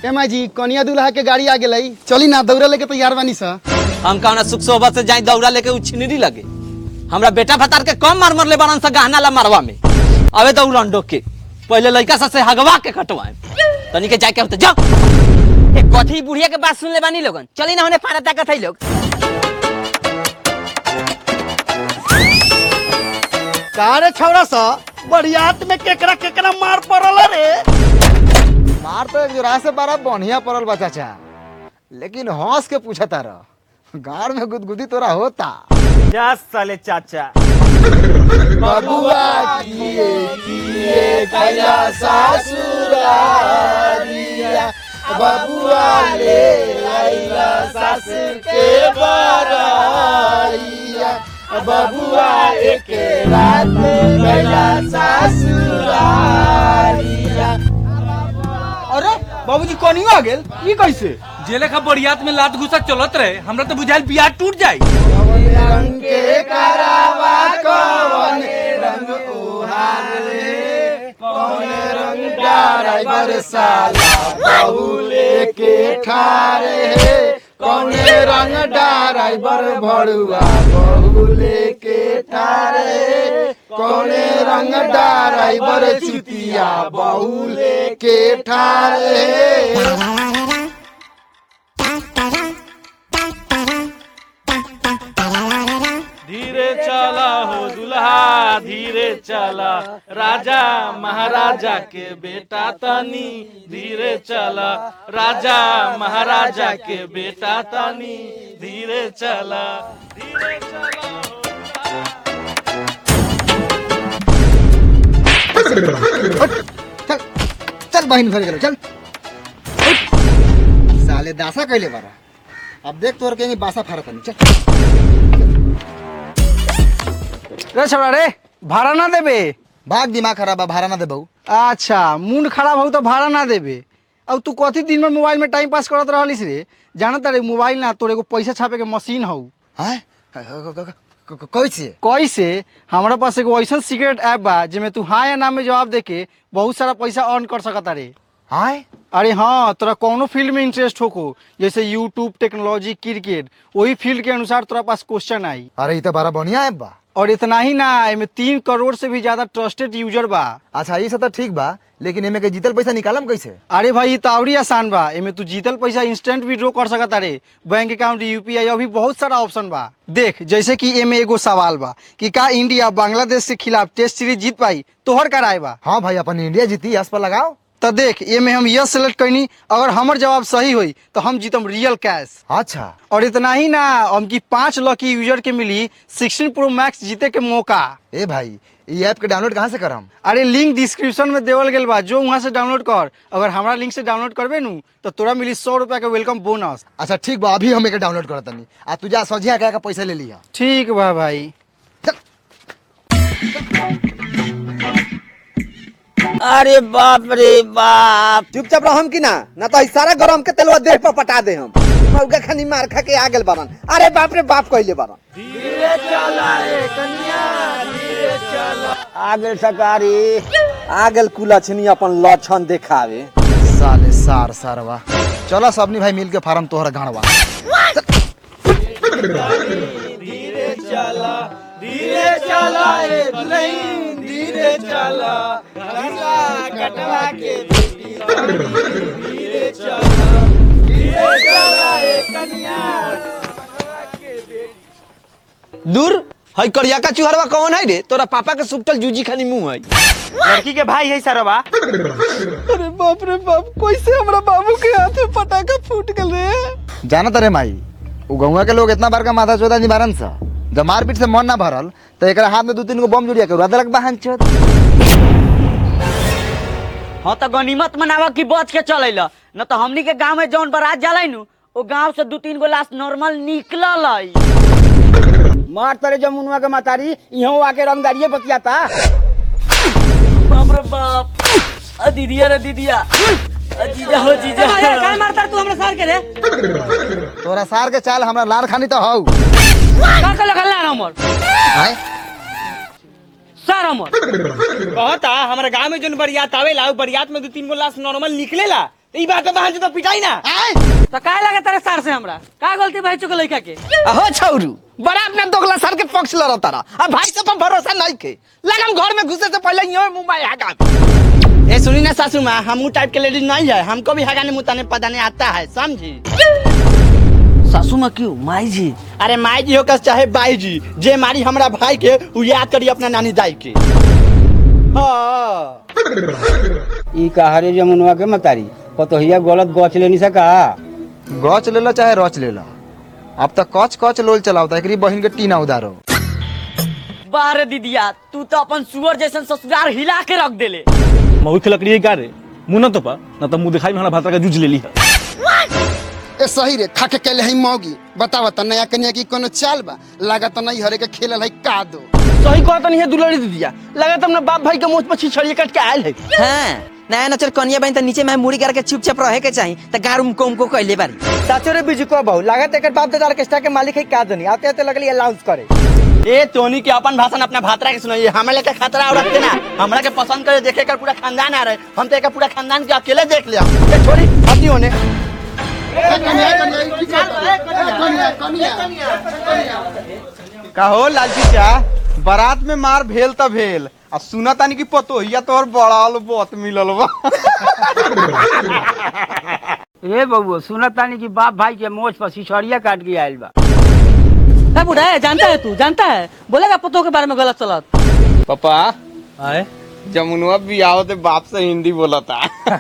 एमा जी कनिया दूल्हा के गाड़ी आ गेलै, चली ना दौड़ा लेके तैयार बानी सा। हम कहना सुख सोबत से जाई दौड़ा लेके उछिनरी लगे। हमरा बेटा भतार के कम मार ले बारन सा गहना ला मारवा में। अबे दौड़न डोके पहले लड़का से हगवा के कटवाए तनी के जाके होते जाओ। एक कथी बुढ़िया के बात सुन ले बानी लोगन, चली ना होने पाना ताकत है लोग। कारे छौड़ा सा बरियात में केकरा मार पड़ल रे। मार तो एक जोरा से बड़ा बढ़िया पड़ल बा चाचा, लेकिन हंस के पूछा तारा गाड़ में गुदगुदी तोरा होता। जा साले चाचा बबुआ किए गया ससुरारिया, बबुआ ले आइला सास के बराइया, बबुआ एक रात गया ससुरारिया। अरे बाबूजी कनियो आ गेल, ई कैसे? जेले का बरियात में लात घुसा चलत रहे, हमरा तो बुझाइल बियाह टूट जाई। रंग के करावा कौन रंग ओहार रे, कौन रंग ड्राइवर साला बहू लेके ठारे हे, कौन रंग ड्राइवर भड़ुआ बहू लेके ठारे, कौन रंग ड्राइवर चुतिया बहू लेके ठारे। धीरे चला हो दुल्हा धीरे चला, राजा महाराजा के बेटा तनी धीरे चला, राजा महाराजा के बेटा तनी धीरे चला, धीरे चला हो चल चल बहन घर गेलो चल। साले दासा कैले बारा, अब देख तोर के बासा फारत नहीं। चल रे छौड़ा रे, भाड़ा ना देबे? भाग दिमाग खराब बा, भाड़ा ना दे बहू। अच्छा मूड खराब हो तो भाड़ा ना देबे। अब तू कथी दिन में मोबाइल में टाइम पास करत रहलिस रे? जानत रे मोबाइल ना तोरे एगो पैसा छापे के मशीन हौ। हैं कैसे? कैसे? हमारा पास एगो ऐसा सीक्रेट ऐप बा जिसमें तू हाँ या ना में जवाब देके बहुत सारा पैसा अर्न कर सकता रे। हाय अरे हाँ, तोरा कौनो फील्ड में इंटरेस्ट हो जैसे यूट्यूब, टेक्नोलॉजी, क्रिकेट, वही फील्ड के अनुसार तोरा पास क्वेश्चन आई। अरे ये तो बड़ा बढ़िया ऐप बा। और इतना ही ना, इनमें 3 करोड़ से भी ज्यादा ट्रस्टेड यूजर बा। अच्छा ये सब तो ठीक बा, लेकिन एमे के जीतल पैसा निकालम कैसे? अरे भाई ये तो और आसान बा। इनमें तू जीतल पैसा इंस्टेंट विड्रॉ कर सकता रे, बैंक अकाउंट, यूपीआई, अभी बहुत सारा ऑप्शन बा। देख जैसे कि एमे एगो सवाल बा कि का इंडिया बांग्लादेश के खिलाफ टेस्ट सीरीज जीत पाई? तोहर कराए बा। हाँ भाई अपन इंडिया जीती, यस पर लगाओ। तो देख ये में हम यस सेलेक्ट करनी, अगर हमार जवाब सही हुई तो हम जीतम रियल कैश। अच्छा और इतना ही ना, हमकी 5 लकी यूजर के मिली 16 प्रो मैक्स जीते के मौका। ए भाई ये ऐप के डाउनलोड कहाँ से करम? अरे लिंक डिस्क्रिप्शन में देवल गेल बा, जो वहाँ से डाउनलोड कर। अगर हमारा लिंक से डाउनलोड करबे नु तो तोरा मिली 100 रुपया के वेलकम बोनस। अच्छा ठीक बा, अभी हम एक डाउनलोड करत तनी, आ तू जा सजिया का पैसा ले लिया। ठीक बा भाई। अरे बाप रे बाप, चुपचाप रह हम की ना तो सारा गरम के तेलवा देह पर पटा दे हम। मौका खानी मार खा के आ गेल बारन। अरे बाप रे बाप कहले बारन। धीरे चला रे कन्या धीरे चला। आ गेल सकारी, आ गेल कुलछनी अपन लक्षण देखावे। साले सार सारवा, चलो सबनी भाई मिल के फार्म तोहर गाड़वा। धीरे चला धीरे चला ए दुल्हन धीरे चला, गंगा कटवा के बेटी धीरे चला ए कन्या। दूर हई करिया का चुहरवा कौन है रे? तोरा पापा के सुपटल जूजी खानी मुंह है। लड़की के भाई है सरवा। अरे बाप रे बाप, कैसे हमरा बाबू के हाथ में पटाखा फूट गल रे? जानत रे माई, उ गौवा के लोग इतना बार का माथा चोदा निवारण सा, जब मारपीट से मन ना भरल तो एक हाथ में 2-3 गो बम जुड़िया के उड़ा बहन चोद। हाँ तो गनीमत मनावा की बच के चलेला, न तो हमनी के गांव में जौन बारात जाला नु वो गांव से 2-3 गो लाश नॉर्मल निकलल है। मार तरे जमुनवा के मातारी इहो आके रंगदारिये बतियाता। बाप रे बाप, आ दीदिया रे दीदिया, जीजा हो जीजा। काय मारता तू हमरा सार के रे? तोरा सार के चाल हमरा लार खानी तो हौ। का का लगल ना हमर हाय सर हमर कहता हमारे गांव में जोन बरियात आवेला, बरियात में 2-3 गो लाश नॉर्मल निकलेला, ई बात पे बहन तो पिटाई ना। तो का लगे तेरे सर से हमरा का गलती भाई चुके लइका के अहो छौरू बड़ा अपना दोगला सर के पक्ष लड़ तारा अब भाई सब पर भरोसा नहीं के लगन घर में घुसे से पहले यो मुंबई हगा। ए सुनी ना सासू माँ, हम टाइप के लेडीज नहीं है, हमको भी हगाने मुताने पदाने आता है, समझी। सासू माँ क्यों माई जी? अरे माई जी हो का चाहे बाई जी, जे मारी हमरा भाई के उ याद करी अपना नानी दाई के। हाँ ई कहारे जमुनवा के मतारी पतोहिया गलत गछ लेनी सका। गच ले लो चाहे रच ले लो, अब तक कच कच लोल चलावता एकरी बहिन के टीना उधारो। बारे दीदिया, तू तो अपन सुअर जैसन ससुराल हिला के रख देले। मऊ के लकड़ी का रे मुंह न तो पा न तो मुंह दिखाई में हमारा भाता का जूझ ले ली है। ए सही रे खा के केले है मौगी बतावा त नया कन्या की कोनो चाल बा लागत नहीं हरे के खेलल है का दो। सही कहत नहीं है दुलड़ी दीदिया, लगा तुमने बाप भाई के मुंह पर छिछड़िए कट के आयल है। हाँ नया नचर कनिया बहन त नीचे में मुड़ी करके चुपचाप रहे के चाहिए त गार उमको कहले बारी। साचो रे बिजू को बहु लागत एकर बाप दादा ऑर्केस्ट्रा के मालिक है का दनी आते आते लगली अनाउंस करे। ए तोनी के अपन भाषण अपना भातरा के सुनाइए, हमें लेके खतरा और रखते ना, हमरा के पसंद करे देखे कर पूरा खानदान आ रहे, हम तो एक पूरा खानदान के अकेले देख लिया। ए छोड़ी अपनी होने कहो लालची चा बारात में मार भेल त भेल आ सुना तानी की पतोहिया तोर बड़ाल बहुत मिलल बा। ए बबुआ सुना तानी की बाप भाई के मोछ पर सिछड़िया काट के आयल बा। ए बुढ़ा है, जानता है तू जानता है बोलेगा पतों के बारे में गलत चलत। पापा आए जमुनवा बियाह ते बाप से हिंदी बोला था।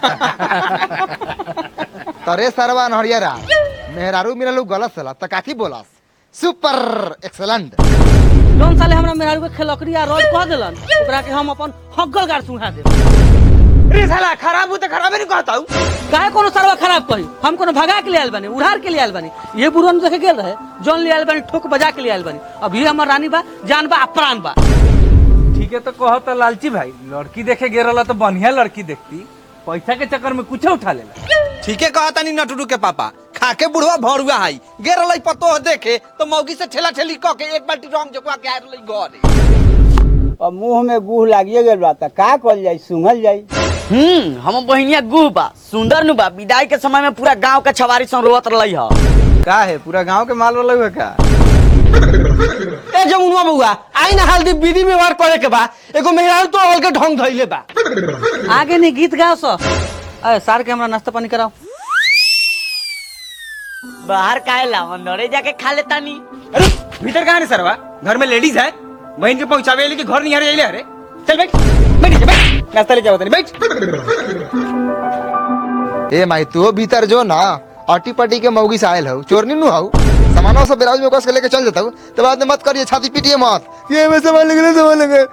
तरे सरवा नहरिया मेहरारू मिललू गलत सला त काथी बोलास सुपर एक्सेलेंट। जौन साले हमरा मेहरारू के खेलकड़ी आ रोज कह देलन ओकरा के हम अपन हग्गल गाड़ सुहा दे। रे साला खराब हो तो खराबे नहीं कहता हूँ। काहे कोनो सरवा खराब कही, हम कोनो भगा के ले आयल बानी, उधार के ले आयल बानी। ये बुढ़वन देखे गेल रहे जौन ले आयल बानी ठोक बजा के ले आयल बानी। अब ये हमर रानी बा, जान बा, प्राण बा। ठीक है तो कहो तो लालची भाई लड़की देखे गे रहा तो बढ़िया लड़की देखती, पैसा के चक्कर में कुछ उठा लेला। ठीक है कहता नहीं नटुडू के पापा खाके बुढ़वा भरुआ हाई गे रही पतो देखे तो मौगी से ठेला ठेली क के एक बाल्टी रंग जकवा के आयल घर। अब मुंह में गुह लागिए गेल बा त का कल जाई सुंघल जाई। हम बहिनिया गुह बा, सुंदर नु बा, विदाई के समय में पूरा गांव के छवारी सन रोवत रही है। का है पूरा गांव के माल वाला का। ए जमुनवा बउआ आई ना हल्दी विधि व्यवहार करे के बा, एगो मेहरारू तो हल के ढंग धइले बा। आगे नहीं गीत गाओ सो। अरे सार के हमरा नाश्ता पानी कराओ। बाहर काहे ला, अंदरे जाके खा लेता नी। अरे भीतर कहाँ रे सरवा, घर में लेडीज है, बहन के पहुंचावे लेके घर नहीं आ रही। अरे चल बैठ बैठ बैठ नाश्ता लेके आओ तनी बैठ। ए माई तू भीतर जो ना अटी पटी के मौगी से आयल हो चोरनी नु हो सामानों सब ब्लाउज में कस के लेके चल जाता हूँ तो बाद में मत करिए छाती पीटिए मत ये में सामान लेंगे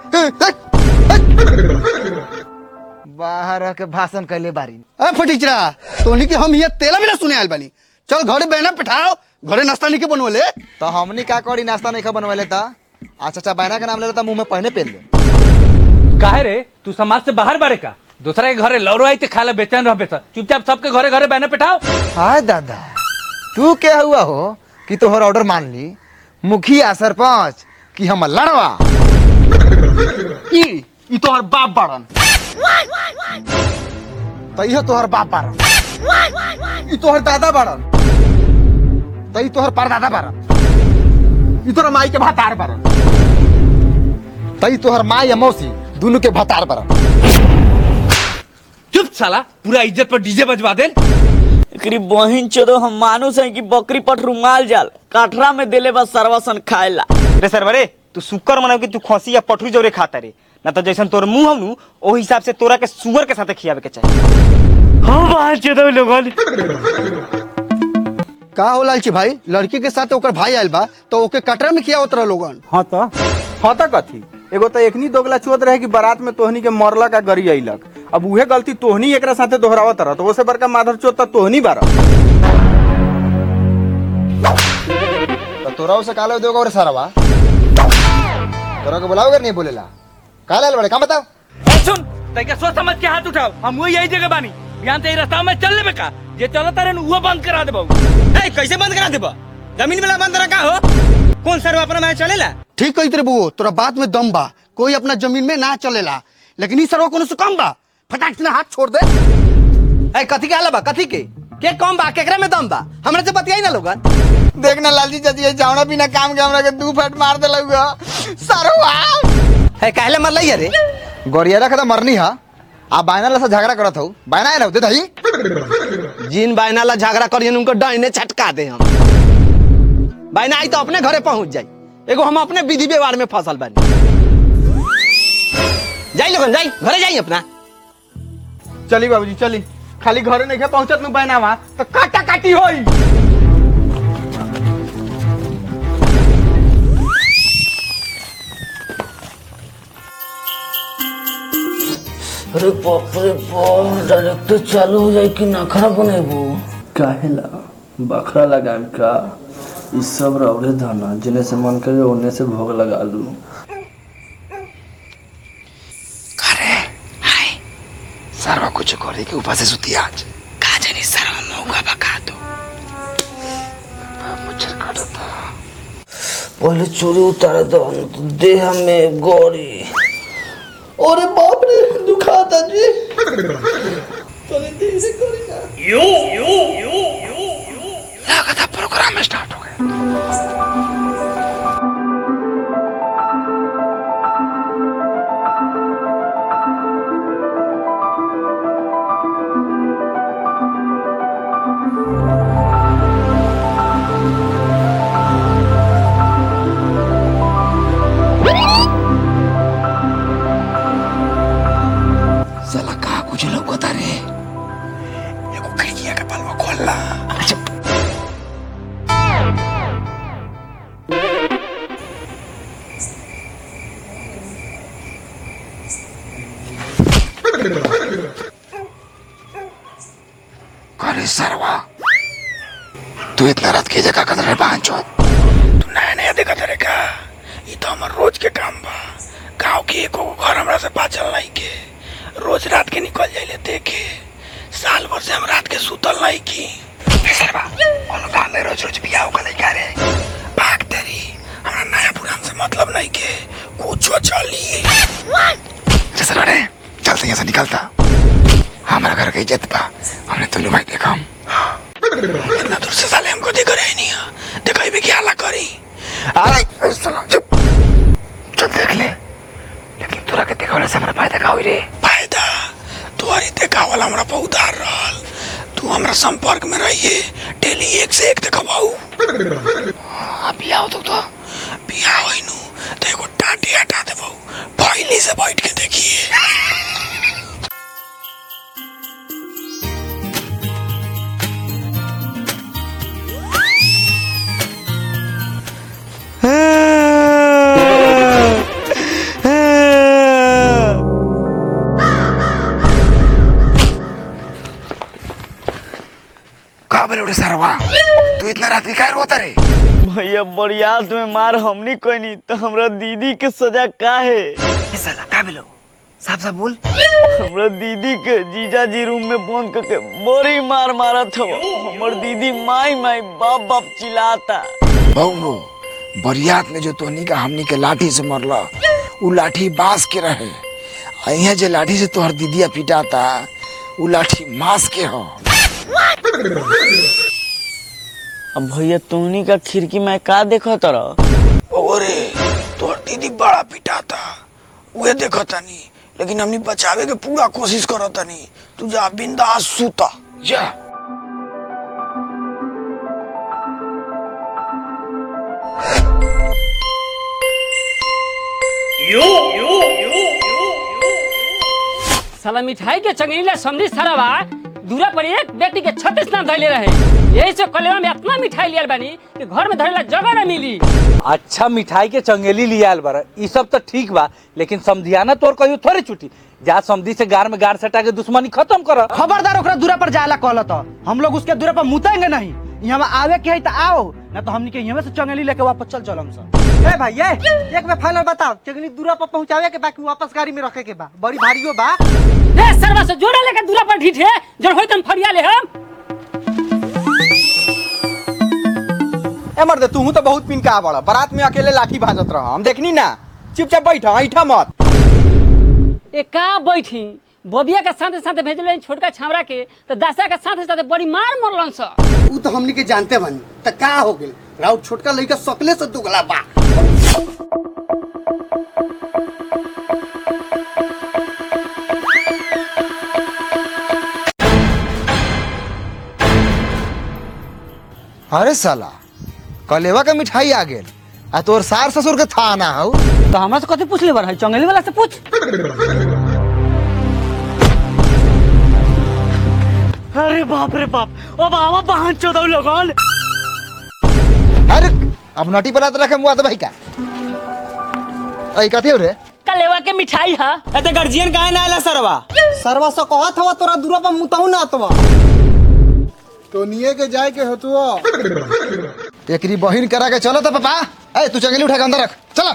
बाहर के भाषण कैले बारी। ए फटीचरा तोनी के हम ये तेला बिना सुने आयल बानी, चल घरे बहना पिठाओ, घरे नाश्ता नहीं के बनवले। तो हमनी का करी नाश्ता नहीं खा बनवाले था। अच्छा अच्छा बहना का नाम ले लेता मुंह में पहने पेल ले। काहे रे तू समाज से बाहर बारे का, दूसरा के घरे लौरो आई ते खाला बेचैन रह बेटा, चुपचाप सबके घरे घरे बहने पिठाओ। हाय दादा तू क्या हुआ हो कि तोहर ऑर्डर मान ली मुखिया सरपंच कि हम लड़वा। ई तोहर बाप बाड़न, तइहो तोहर बाप बारन, ई तोहर दादा बाड़न, तई तोहर परदादा बारन, ई तोहर माई के भातार बाड़न, तई तोहर माँ या मौसी दोनों के भतार बारन। चुप साला, पूरा इज्जत पर डीजे बजवा दे। एकरी बहिन चोदो हम मानुस है कि बकरी पट रुमाल जाल काठरा में देले बस सरवासन खाएला। रे सरवरे तू शुक्र मनाओ कि तू खसी या पठरू जोरे खाता रे, ना तो जैसन तोर मुंह हनु ओ हिसाब से तोरा के सुअर के साथे खियावे के चाहिए। हां बाहर चोदो लोगन। का हो लालची भाई, लड़की के साथ ओकर भाई आयल बा तो ओके कटरा में किया उतरा लोगन। हाँ तो कथी एगो तो एकनी दोगला चोद रहे कि बारात में तोहनी के मरला का गरी अइलक, अब उहे गलती तोहनी एकरा साथे दोहरावत रह तो ओसे बड़का माधर चोद त तोहनी बारा। तो तोरा उसे काले दोगा और सारा तोरा को बुलाओगे नहीं बोलेला काले बड़े काम बताओ। सुन तैका सोच समझ के हाथ उठाओ, हम वो यही जगह बानी, यहां ते रास्ता में चल लेबे का, जे चलत रे वो बंद करा देबो। ए कैसे बंद करा देबो, जमीन वाला बंद रखा हो, कौन सरवा अपना में चलेला। ठीक कही तेरे बुओ, तोरा बात में दम बा, कोई अपना जमीन में ना चलेला, लेकिन ई सरवा कोनो से कम बा, फटाक से हाथ छोड़ दे। ए कथी के आला बा कथी के कम बा केकरा में दम बा हमरा से बतियाई ना लोगन। देखना लालजी चाची ये जावना बिना काम के हमरा के 2 फट मार देलौगा सरवा है काहेले मरलई रे गोरिया रखा था मरनी हा आ बायना ला से झगड़ा करत हूं बायना ना होते दही जिन बायना ला झगड़ा करियन उनको डाइने छटका दे हम। बायना आई तो अपने घरे पहुंच जाई एगो हम अपने विधि व्यवहार में फसल बानी। जाई लोगन जाई घरे जाई अपना। चली बाबूजी चली खाली घरे नहीं पहुंचत नु बहनावा तो काटा काटी होई। अरे बाप रे बाप डायरेक्ट चालू हो जाए कि नखरा बनेबू काहेला बखरा लगाम का इस सब रौड़े धना जिने से मन करे ओने से भोग लगा लू। सरवा कुछ करे के ऊपर से सुती आज का जानी सरवा मौका बका दो मुझे काटता पहले चोरी उतार दो तो देह में गोरी। अरे बाप रे दुखाता जी पहले धीरे करी ना यो लगा प्रोग्राम स्टार्ट हो गया। अरे सरवा तू इतना रात की जगह कदर है बांचो तू नया नया देखा तेरे का ये तो हमार रोज के काम बा। गांव के एको घर हमरा से बाचल नहीं के रोज रात के निकल जाइले देखे साल भर से हम रात के सुतल नहीं की सरवा कोनो काम में रोज रोज बियाह का नहीं करे भाग तेरी हमरा नया पुरान से मतलब नहीं के कुछ चली सरवा रे चलते यहाँ से निकलता हमारा घर की इज्जत बा हमने तो भाई देखा इतना दूर से साले हमको देख रहे नहीं है देखा भी क्या ला करी अरे चुप चुप देख ले लेकिन तोरा के देखा से हमारा फायदा का हुई रे फायदा तुम्हारी देखा वाला हमारा बहुत हार रहल तू हमारा संपर्क में रहिए डेली एक से एक देखबाऊ बियाह तो बियाह होई नु तो एगो टाटी हटा देबो पहले से बैठ के देखिए। सरवा तू इतना रात की काहे रोता रे भैया बरियात में मार हमनी कोई नहीं तो हमरा दीदी के सजा का है साला का बोलो साफ साफ बोल हमरा दीदी के जीजा जी रूम में बंद करके बड़ी मार मारत हो हमर दीदी माई माई बाप बाप चिल्लाता बहु बरियात में जो तोहनी का हमनी के लाठी से मरला उ लाठी बांस के रहे अहिया जे लाठी से तोहर दीदिया पिटाता उ लाठी मांस के हो। अब भैया तुमनी का खिड़की में का देखो तरा ओरे तोहर दीदी बड़ा पिटाता उहे देखो तनी लेकिन हमनी बचावे के पूरा कोशिश करो तनी तू जा बिंदास सूता जा। साला मिठाई के चंगेला समझी सरवा दूरा पर एक बेटी के 36 नाम धैले रहे यही से कलेवा में इतना मिठाई लियल बानी कि घर में धरेला जगह न मिली। अच्छा मिठाई के चंगेली लियाल बारा ई सब तो ठीक बा लेकिन समझियाना तोर कहियो थोड़े छुटी जा समझी से गार में गार सटा के दुश्मनी खत्म कर। खबरदार ओकरा दूरा पर जायला कहला तो हम लोग उसके दूरा पर मुतेंगे नहीं यहाँ आवे के है तो आओ ना तो हमनी के यहाँ से चंगेली लेके वापस चल चलम सब। ए भाई एक में फाइनल बताओ चंगेली दूरा पर पहुँचावे के बाकी वापस गाड़ी में रखे के बा बड़ी भारियो बा रे सरवा से जोड़ा लेके दूरा पर ढीठे जड़ होई तन फरिया ले हम। ए मर्दे तू तो बहुत पिनका बड़ा बारात में अकेले लाठी भाजत रहा हम देखनी ना चुपचाप बैठ ऐठा मत। ए का बैठी बबिया के साथे साथे भेजले छोटका छावरा के तो दासा के साथे साथे बड़ी मार मरलन स। ऊ तो हमनी के जानते बानी त का हो गेल राउत छोटका लइका सकले से दुगला बा। अरे साला कलेवा का मिठाई आ गेल आ तोर सार ससुर के था ना हौ तो हमरा से कथी पूछ ले बार है चंगेली वाला से पूछ। अरे बाप रे बाप, अब आवा बहन चोदौ लोगन। अरे अब नटी बना रखे मुआ तो भाई का ऐ कथी हो रे कलेवा के मिठाई हा। एते गार्जियन काहे ना आला सरवा? सरवा से कहत हवा तोरा दूरा पर मुताऊ ना आतवा। तो निये के जाए के होतुआ एकरी बहिन करा के चलो तो पापा। ए तू चंगेली उठा के अंदर रख चला।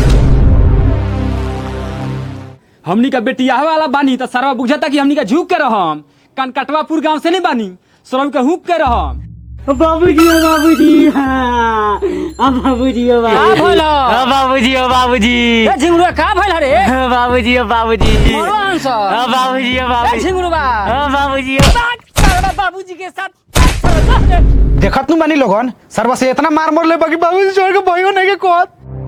हमनी का बेटिया वाला बानी तो सरवा बुझता कि हमनी का झुक के रहम। कनकटवापुर गांव से नहीं बानी, सरव के हुक के रहम। बाबूजी हाँ, बाबूजी का भइला? बाबूजी बाबूजी ए झिंगुरा का भइला रे? बाबूजी बाबूजी मरवान सा। बाबूजी ए झिंगुरबा। बाबूजी सरवा बाबूजी के साथ देखत नु बानी लोगन सरवा से इतना मार मर ले बाकी बाबूजी छोड़ के भाइयों नहीं के कहत।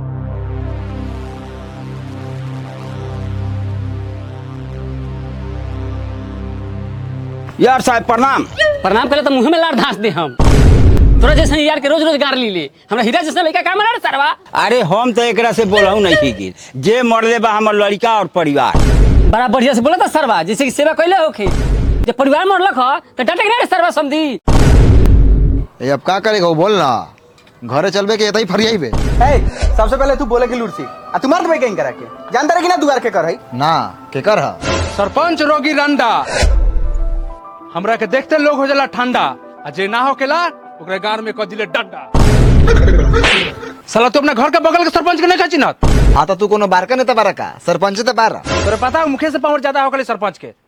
यार साहब प्रणाम। प्रणाम करे तो मुंह में लाड़ धांस दे हम। तोरा जैसे यार के रोज रोज गार ली ले, हमरा हीरा जैसा लड़का का मारा रे सरवा। अरे हम तो एकरा से बोलहु नहीं की जे मरले बा हमर लड़का और परिवार। बड़ा बढ़िया से बोला था सरवा, जैसे कि सेवा कैले होखे। जब परिवार मरलक ह तो डटे के रे सरवा समझी। ए अब का करेगा वो बोल ना घरे चलबे के एतई फरियाई बे। सबसे पहले तू बोले की लुड़सी आ तू मार दे कहीं करा के जानता रहे कि ना दुआर के कर है ना के कर हा सरपंच रोगी रंडा हमरा के देखते लोग हो जाला ठंडा आ जे ना होकेला ओकरे गार में कदिले डंडा। साला तू अपना घर के बगल के सरपंच के नहीं खचिनत। हां तो तू कोनो बारका नेता बारका सरपंच ते बारा तोरे पता है मुखे से पावर ज्यादा होकले सरपंच के।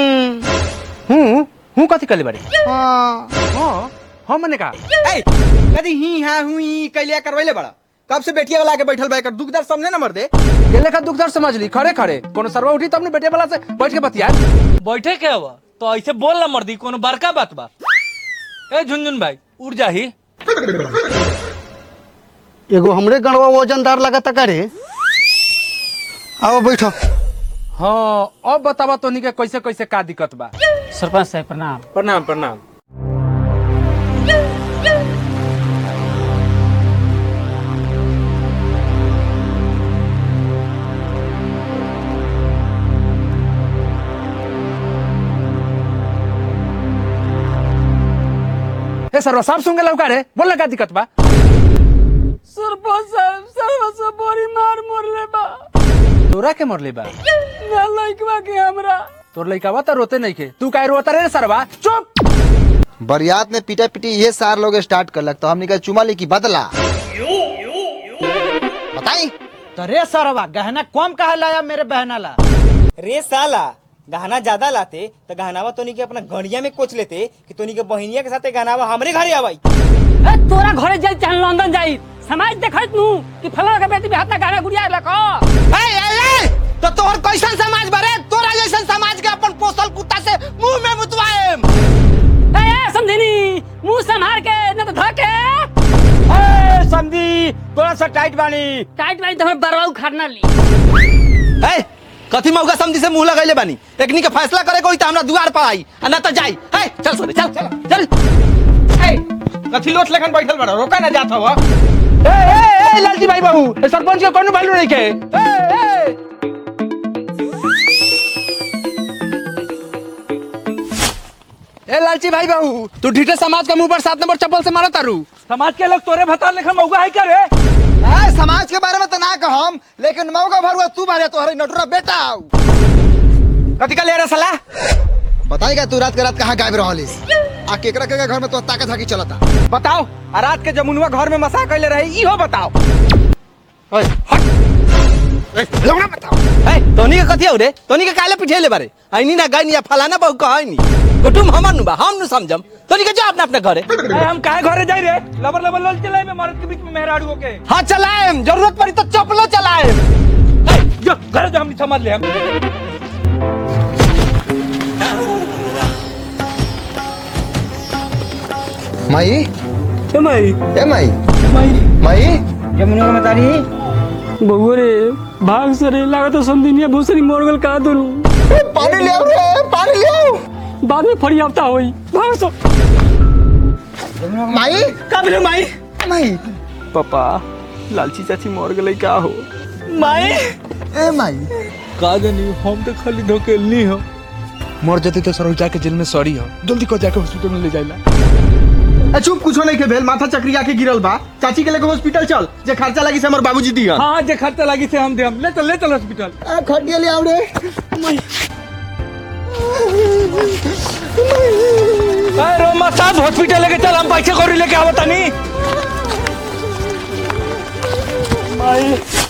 हूं कथी कले बारे? हां हां मने का ए कदी ही हां हुई कैलिया करवैले बड़ा कब से बेटिया वाला के बैठल बा एकर दुखदर सामने न मर दे गेले का दुखदर समझ ली खड़े खड़े कोनो सरवा उठी त अपने बेटे वाला से बैठ के बतिया बैठे के हवा तो ऐसे बोल ना मर्दी, कोनो बड़का बात बा। ए झुनझुन भाई उड़ जाही। एगो हमरे गणवा वजनदार लगता करे। आओ बैठो। हां अब बतावा तोनी के कैसे कैसे का दिक्कत बा। सरपंच साहब प्रणाम। प्रणाम प्रणाम। ए सरवा साहब सुन के लौका रे बोल ना का दिक्कत बा। सरपंच साहब सरवा से बड़ी मार मरले बा। तोरा के मरले बा? ना लइकवा के हमरा। तोर लइकावा त रोते नहीं के, तू काहे रोता रे सरवा? चुप। बरियात ने पीटा पीटी ये सार लोग स्टार्ट कर लग तो हमने का चुमा ली की बदला बताई तो रे सरवा गहना कम काहे लाया मेरे बहना ला? रे साला गहना ज्यादा लाते तो गहनावा तोनी के अपना घड़िया में कोच लेते कि तोनी के बहिनिया के साथे गहनावा हमरे घरे आवाई। ए तोरा घरे जाई चाहे लंदन जाई, समाज देखत नु कि फलाना के बेटी बिहाता गाना गुड़िया लको। ए तो तोहर कैसन समाज बारे? तोरा जैसन समाज के अपन पोसल कुत्ता से मुंह में मुतवाएम। ए समझनी मुंह संभाल के न तो धके। ए समझी थोड़ा सा टाइट बानी तो हमर बरवा उखाड़ना ली। ए कथी मौका समझी से मुंह लगैले बानी? एकनी के फैसला करे कोई त हमरा दुआर पर आई आ ना त जाई। ए चल सोरे चल चल। ए कथी लोट लेखन बैठल बड़ा रोका ना जात हवा। ए लालजी भाई बाबू ए सरपंच के कोनो वैल्यू नहीं के। ए ए लालची भाई बाबू तू ढीठे समाज का मुंह पर 7 नंबर चप्पल से मारा तारू। समाज के लोग तोरे भतार लेखन मौका है करे। ए समाज के बारे में तो ना कहम लेकिन मौका भरुआ तू बारे तोहरे नटुरा बेटा आऊ कथी का ले रे साला? बताएगा तू रात के रात कहां गायब रहलिस आ केकरा के घर में तो ताकत झाकी चलता बताओ आ रात के जमुनवा घर में मसा कैले रही इहो बताओ। ओए हट लौड़ा बताओ। ए तोनी के कथी हो रे? तोनी के काले पिठेले बारे आइनी ना गाइनी या फलाना बहु कहैनी कुटुम हमर नु बा हम नु समझम। तोनी के जा अपना घर। हम काहे घरे जाई रे? लबर लबर लल चलाए में मर्द के बीच में मेहराड़ू के। हां चलाएम जरूरत पड़ी तो चपलो चलाएम। जो घरे जो हम समझ ले हम माई ए माई ए माई माई माई जमुना में तारी बबुआ रे भाग से रे लगा तो समझिनिया भूसरी मोर गल का दूर पानी ले आओ रे पानी ले आओ बाद में फड़ी आफ्ता होई भाग सो माई का बोले माई माई पापा लालची चाची मर गई का हो माई ए माई का जानी हम तो खाली धोकेलनी हो मर जाते तो सर जाके जेल में सॉरी हो जल्दी को जाके हॉस्पिटल में ले जाइला चुप कुछो नहीं के भेल माथा चक्री आके गिरल बा चाची के लेके हॉस्पिटल चल जे खर्चा लगी से हमर बाबूजी दिया हाँ जे खर्चा लगी से हम दे हम ले चल हॉस्पिटल खटिया ले आओ रे रोमा साहब हॉस्पिटल लेके चल हम पैसे कौड़ी लेके आवता नहीं